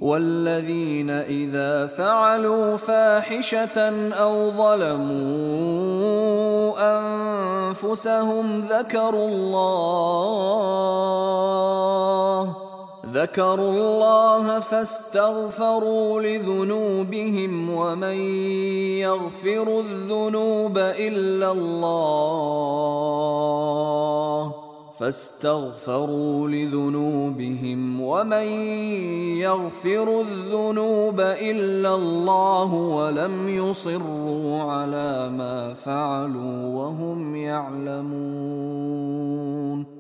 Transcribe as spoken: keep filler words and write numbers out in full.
والذين إذا فعلوا فاحشة أو ظلموا أنفسهم ذكروا الله ذكروا الله فاستغفروا لذنوبهم ومن يغفر الذنوب إلا الله فاستغفروا لذنوبهم ومن يغفر الذنوب إلا الله ولم يصروا على ما فعلوا وهم يعلمون.